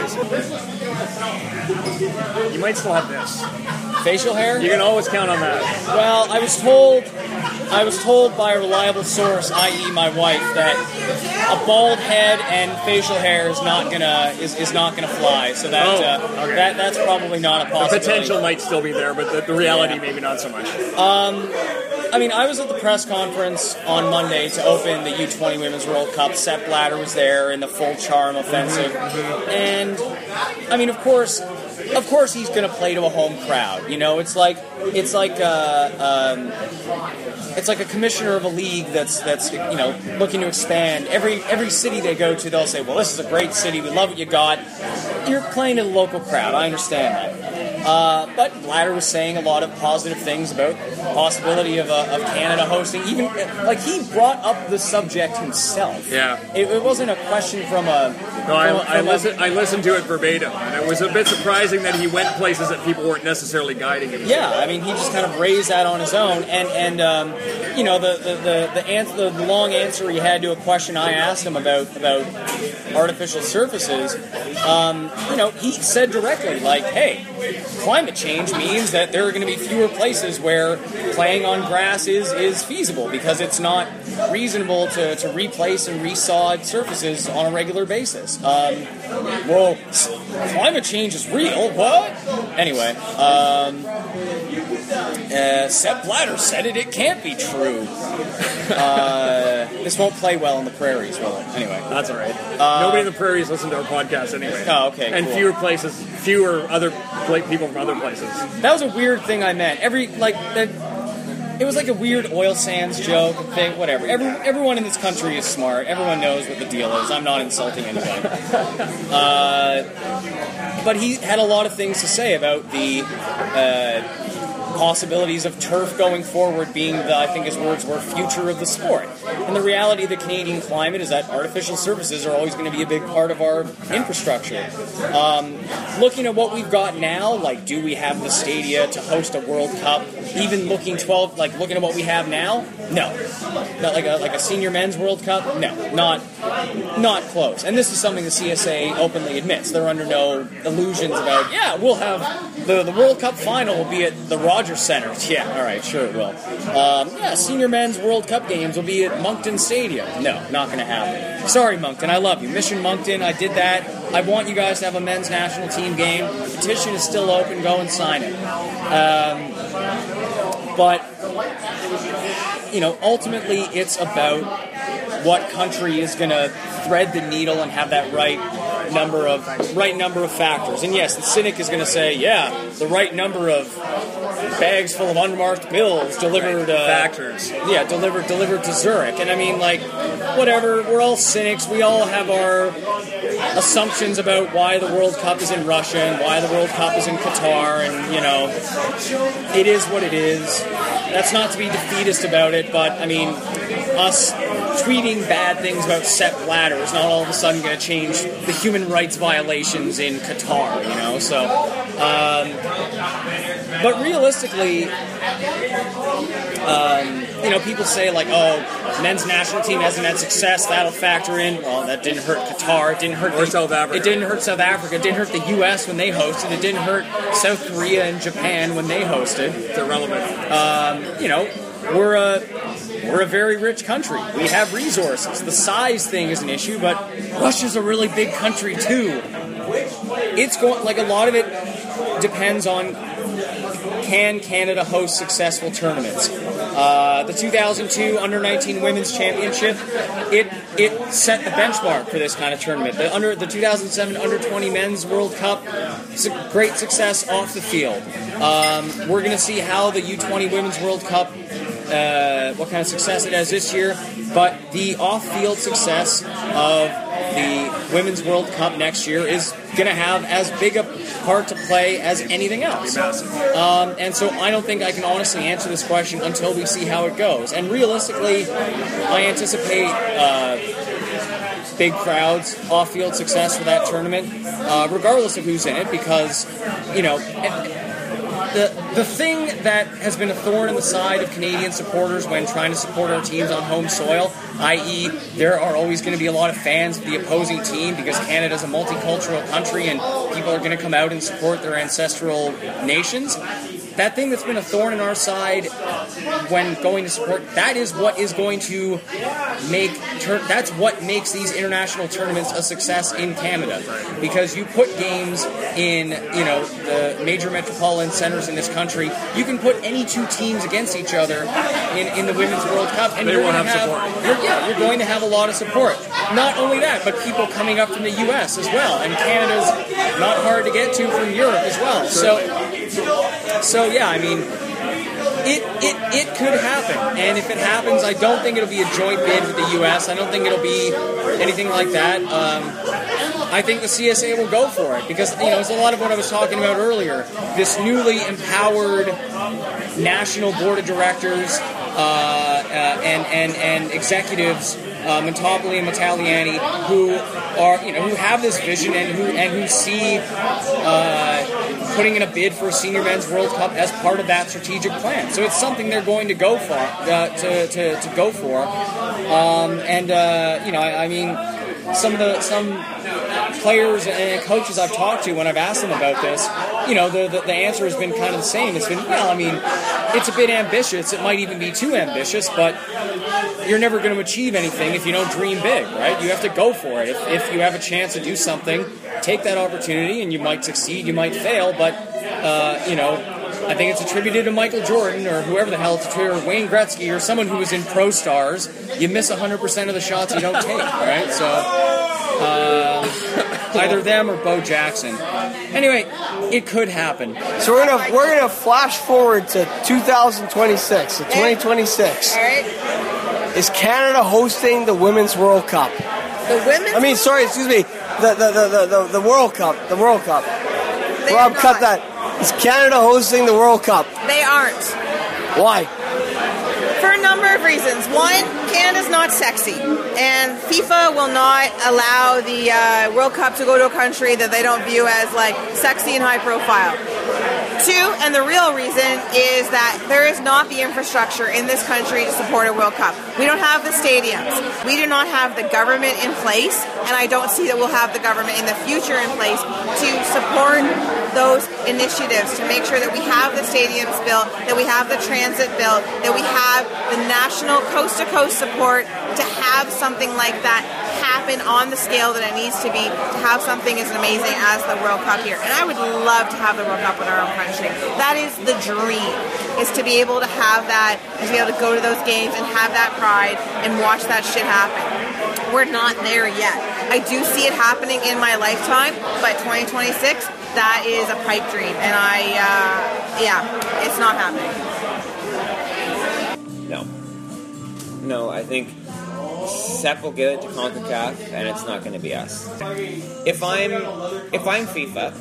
C: You might still have this.
F: Facial hair?
C: You can always count on that.
F: Well, I was told by a reliable source, i.e. my wife, that a bald head and facial hair is not gonna fly. So that's probably not a possibility.
C: The potential might still be there, but the reality maybe not so much.
F: I mean, I was at the press conference on Monday to open the U20 Women's World Cup. Sepp Blatter was there in the full charm offensive, and I mean, of course, he's going to play to a home crowd. You know, it's like a commissioner of a league that's looking to expand. Every city they go to, they'll say, "Well, this is a great city. We love what you got." You're playing to the local crowd. I understand that. But Blatter was saying a lot of positive things about the possibility of Canada hosting. Even he brought up the subject himself.
C: Yeah,
F: it wasn't a question from a.
C: No, I listened to it verbatim, and it was a bit surprising that he went places that people weren't necessarily guiding him.
F: Yeah, I mean, he just kind of raised that on his own, and the long answer he had to a question I asked him about artificial surfaces. He said directly, hey, climate change means that there are going to be fewer places where playing on grass is feasible because it's not reasonable to replace and resod surfaces on a regular basis. Well, climate change is real. What? Anyway, Sepp Blatter said it. It can't be true. This won't play well in the prairies, will it? Anyway,
C: that's all right. Nobody in the prairies listens to our podcast anyway.
F: Oh, okay.
C: And
F: cool.
C: fewer other people from other places.
F: That was a weird thing I meant. It was like a weird oil sands joke thing. Whatever. Everyone in this country is smart. Everyone knows what the deal is. I'm not insulting anyone. But he had a lot of things to say about the possibilities of turf going forward being I think his words were, future of the sport. And the reality of the Canadian climate is that artificial surfaces are always going to be a big part of our infrastructure. Looking at what we've got now, do we have the stadia to host a World Cup? Even looking at what we have now, no. Not like a senior men's World Cup, no, not close. And this is something the CSA openly admits. They're under no illusions about, we'll have the World Cup final will be at the Rogers Center. Yeah, all right, sure it will. Senior men's World Cup games will be at Moncton Stadium. No, not going to happen. Sorry, Moncton, I love you. Mission Moncton, I did that. I want you guys to have a men's national team game. The petition is still open. Go and sign it. But ultimately, it's about what country is going to thread the needle and have that right number of factors. And yes, the cynic is going to say, the right number of bags full of unmarked bills delivered
C: factors.
F: Yeah, delivered to Zurich. And I mean, whatever. We're all cynics. We all have our assumptions about why the World Cup is in Russia and why the World Cup is in Qatar. And it is what it is. That's not to be defeatist about it, but I mean, us tweeting bad things about Sepp Blatter is not all of a sudden going to change the human rights violations in Qatar, So, but realistically, people say men's national team hasn't had success, that'll factor in. Well, that didn't hurt Qatar. It didn't hurt
C: South Africa.
F: It didn't hurt South Africa. It didn't hurt the U.S. when they hosted. It didn't hurt South Korea and Japan when they hosted.
C: It's irrelevant.
F: We're a very rich country. We have resources. The size thing is an issue, but Russia's a really big country too. It's going a lot of it depends on can Canada host successful tournaments. The 2002 Under-19 Women's Championship, it set the benchmark for this kind of tournament. The 2007 Under-20 Men's World Cup, great success off the field. We're going to see how the U20 Women's World Cup
G: what kind of success it has this year, but the off-field success of the Women's World Cup next year is going to have as big a part to play as anything else. And so I don't think I can honestly answer this question until we see how it goes. And realistically, I anticipate big crowds, off-field success for that tournament, regardless of who's in it, because, you know, the thing that has been a thorn in the side of Canadian supporters when trying to support our teams on home soil, i.e. there are always going to be a lot of fans of the opposing team because Canada's a multicultural country and people are going to come out and support their ancestral nations. That thing that's been a thorn in our side when going to support, that is what is going to that's what makes these international tournaments a success in Canada. Because you put games in, you know, the major metropolitan centers in this country, you can put any two teams against each other in the Women's World Cup, and you're going to have you're going to have a lot of support. Not only that, but people coming up from the U.S. as well, and Canada's not hard to get to from Europe as well. So yeah, I mean, it could happen, and if it happens, I don't think it'll be a joint bid with the U.S. I don't think it'll be anything like that. I think the CSA will go for it because, you know, it's a lot of what I was talking about earlier. This newly empowered national board of directors and executives, Montopoli and Montaliani, who are, you know, who have this vision and who see putting in a bid for a Senior Men's World Cup as part of that strategic plan. So it's something they're going to go for to go for. You know, I mean, some players and coaches I've talked to when I've asked them about this, you know, the answer has been kind of the same. It's been, well, I mean, it's a bit ambitious. It might even be too ambitious, but you're never going to achieve anything if you don't dream big, right? You have to go for it. If you have a chance to do something, take that opportunity, and you might succeed, you might fail, but, you know, I think it's attributed to Michael Jordan or whoever the hell it's attributed, or Wayne Gretzky, or someone who was in Pro Stars. You miss 100% of the shots you don't take, right? So either them or Bo Jackson. Anyway, it could happen.
I: So we're gonna flash forward to 2026, to 2026.
J: All right.
I: Is Canada hosting the Women's World Cup?
J: The women's?
I: I mean, sorry, excuse me. The World Cup. The World Cup. Rob, cut that. Is Canada hosting the World Cup?
J: They aren't.
I: Why?
J: For a number of reasons. One, Canada's not sexy, and FIFA will not allow the World Cup to go to a country that they don't view as like sexy and high profile. Two, and the real reason is that there is not the infrastructure in this country to support a World Cup. We don't have the stadiums. We do not have the government in place, and I don't see that we'll have the government in the future in place to support those initiatives, to make sure that we have the stadiums built, that we have the transit built, that we have the national coast-to-coast support to have something like that happen on the scale that it needs to be, to have something as amazing as the World Cup here. And I would love to have the World Cup in our own country. That is the dream, is to be able to have that, and to be able to go to those games and have that pride and watch that shit happen. We're not there yet. I do see it happening in my lifetime, but 2026, that is a pipe dream, and it's not happening.
H: No, I think CEP will give it to CONCACAF, and it's not going to be us. If I'm FIFA,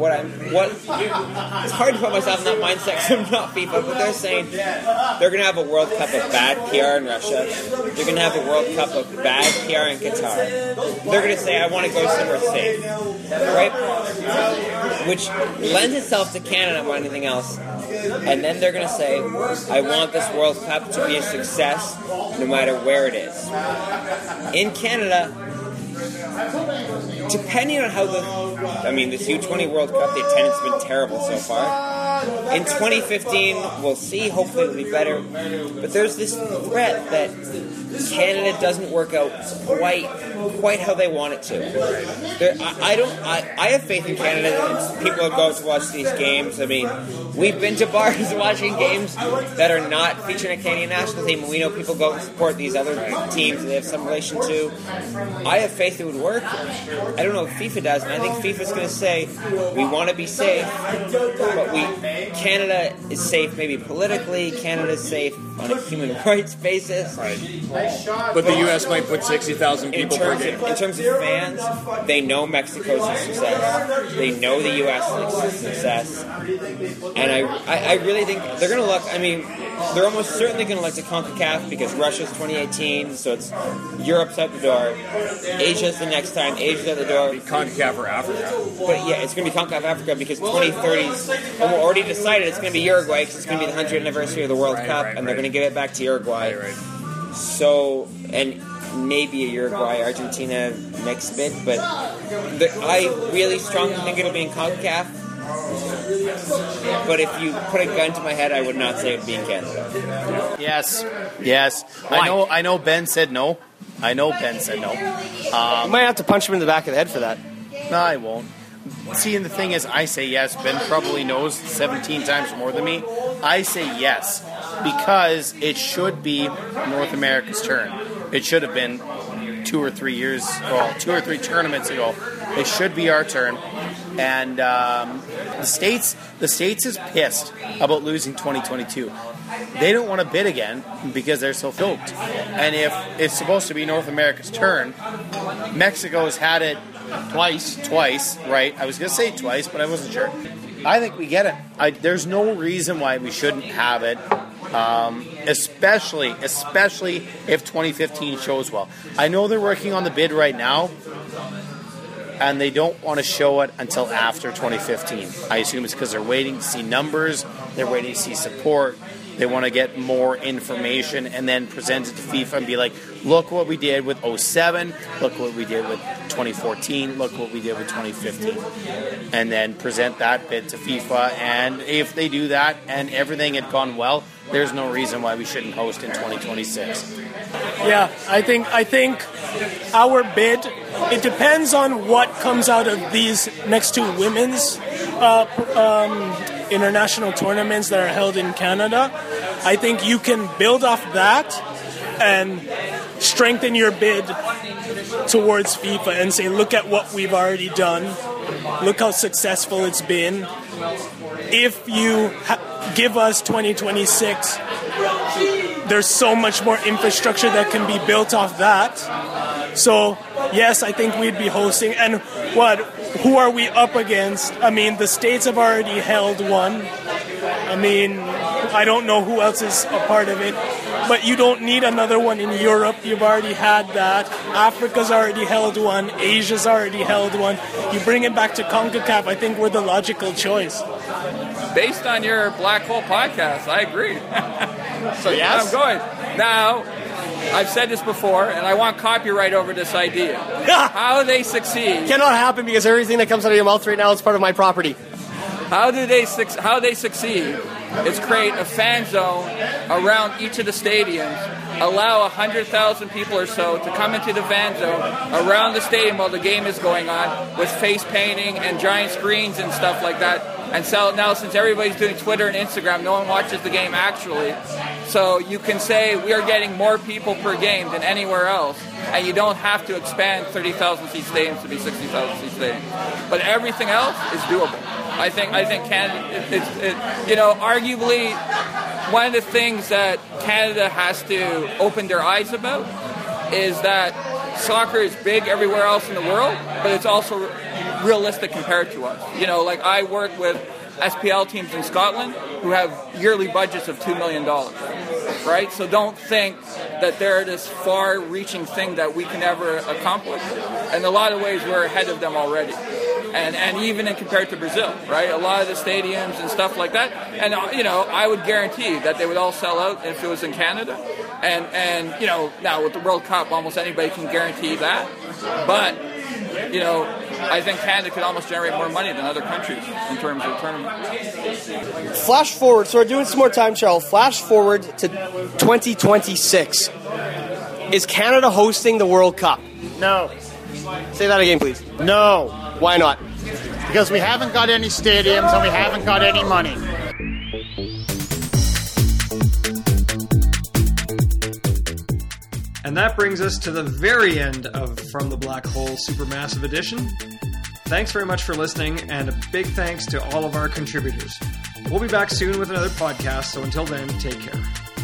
H: it's hard to put myself in that mindset because I'm not FIFA, but they're saying they're going to have a World Cup of bad PR in Russia. They're going to have a World Cup of bad PR in Qatar. They're going to say, I want to go somewhere safe, right? Which lends itself to Canada more than anything else. And then they're going to say, I want this World Cup to be a success no matter where it is. In Canada, depending on how this U20 World Cup, the attendance has been terrible so far. In 2015, we'll see, hopefully it'll be better. But there's this threat that Canada doesn't work out quite how they want it to. I have faith in Canada that people will go to watch these games. I mean, We've been to bars watching games that are not featuring a Canadian national team, and we know people go and support these other teams that they have some relation to. I have faith it would work. I don't know if FIFA does, and I think FIFA's going to say, we want to be safe, but Canada is safe maybe politically, Canada's safe on a human rights basis.
C: Right. But the U.S. might put 60,000 people per game.
H: In terms of fans, they know Mexico's a success. They know the U.S. is a success. And I really think they're going to look, I mean, they're almost certainly going to look to CONCACAF because Russia's 2018, so it's Europe's out the door. Asia's the next time. Asia's out the door.
C: CONCACAF or Africa.
H: But yeah, it's going to be CONCACAF Africa because 2030's already decided it's going to be Uruguay because it's going to be the 100th anniversary of the World Cup, and they're going to give it back to Uruguay. So, and maybe a Uruguay-Argentina mixed bid, but I really strongly think it'll be in CONCACAF. But if you put a gun to my head, I would not say it would be in Canada.
P: Yes. I know Ben said no. You
I: might have to punch him in the back of the head for that.
P: No, I won't. See, and the thing is, I say yes. Ben probably knows 17 times more than me. I say yes because it should be North America's turn. It should have been 2 or 3 tournaments ago. It should be our turn. And the States is pissed about losing 2022. They don't want to bid again because they're so filled. And if it's supposed to be North America's turn, Mexico's had it twice, right? I was going to say twice, but I wasn't sure. I think we get it. There's no reason why we shouldn't have it, especially if 2015 shows well. I know they're working on the bid right now, and they don't want to show it until after 2015. I assume it's because they're waiting to see numbers, they're waiting to see support, they want to get more information and then present it to FIFA and be like, look what we did with 07, look what we did with 2014, look what we did with 2015. And then present that bid to FIFA, and if they do that and everything had gone well, there's no reason why we shouldn't host in 2026.
N: Yeah, I think our bid, it depends on what comes out of these next two women's international tournaments that are held in Canada. I think you can build off that and strengthen your bid towards FIFA and say, look at what we've already done. Look how successful it's been. If you give us 2026, there's so much more infrastructure that can be built off that. So, yes, I think we'd be hosting. And who are we up against? I mean, the States have already held one. I mean, I don't know who else is a part of it. But you don't need another one in Europe. You've already had that. Africa's already held one. Asia's already held one. You bring it back to CONCACAF, I think we're the logical choice.
O: Based on your Black Hole podcast, I agree. So
I: yes?
O: I'm going. Now, I've said this before, and I want copyright over this idea. How they succeed.
I: Cannot happen because everything that comes out of your mouth right now is part of my property.
O: How they succeed is create a fan zone around each of the stadiums, allow 100,000 people or so to come into the fan zone around the stadium while the game is going on with face painting and giant screens and stuff like that. And so now, since everybody's doing Twitter and Instagram, no one watches the game actually. So you can say we are getting more people per game than anywhere else, and you don't have to expand 30,000 seat stadiums to be 60,000 seat stadiums. But everything else is doable. I think Canada, arguably one of the things that Canada has to open their eyes about is that soccer is big everywhere else in the world, but it's also realistic compared to us. You know, like I work with SPL teams in Scotland who have yearly budgets of $2 million, right? So don't think that they're this far-reaching thing that we can never accomplish. In a lot of ways, we're ahead of them already. And even in compared to Brazil, right? A lot of the stadiums and stuff like that. And, I would guarantee that they would all sell out if it was in Canada. And now with the World Cup, almost anybody can guarantee that. But, I think Canada could almost generate more money than other countries in terms of tournaments.
I: Flash forward, so we're doing some more time travel. Flash forward to 2026. Is Canada hosting the World Cup?
M: No.
I: Say that again, please.
M: No.
I: Why not?
M: Because we haven't got any stadiums and we haven't got any money.
B: And that brings us to the very end of From the Black Hole Supermassive Edition. Thanks very much for listening, and a big thanks to all of our contributors. We'll be back soon with another podcast, so until then, take care.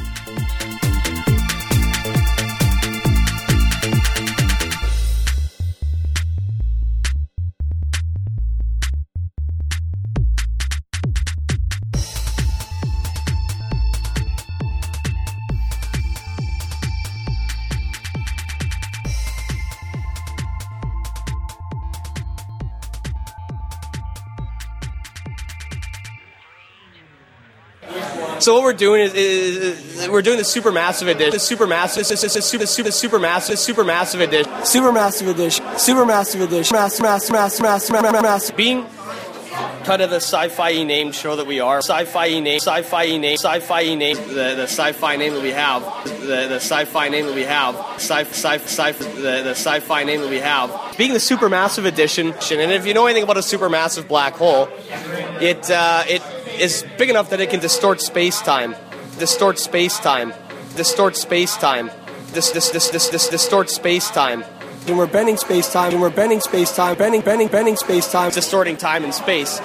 I: So what we're doing is we're doing the supermassive edition. The supermassive edition. Supermassive edition. Supermassive edition. Massive. Being kind of the sci-fi named show that we are. Sci-fi name. The sci-fi name that we have. The sci-fi name that we have. The sci-fi name that we have. Being the supermassive edition, and if you know anything about a supermassive black hole, it is big enough that it can distort space-time. Distort space-time. And we're bending space-time. Bending space-time. Distorting time and space.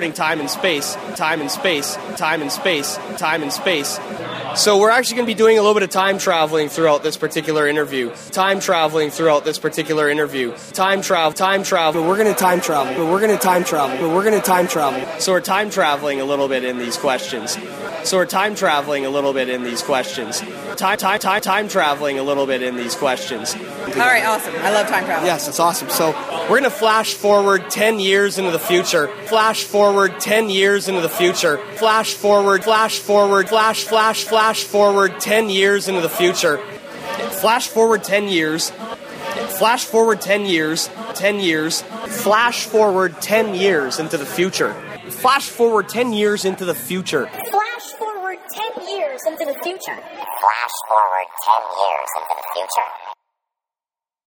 I: So we're actually going to be doing a little bit of time traveling throughout this particular interview. Time travel. We're going to time travel. So we're time traveling a little bit in these questions. Time traveling a little bit in these questions.
J: All right, awesome. I love time travel.
I: Yes, it's awesome. So we're going to flash forward 10 years into the future. Flash forward 10 years into the future. Flash forward 10 years into the future. Flash forward 10 years. Flash forward 10 years. Flash forward 10 years into the future. Flash forward 10 years into the future.
Q: Flash forward 10 years into the future. Flash forward 10 years into the future.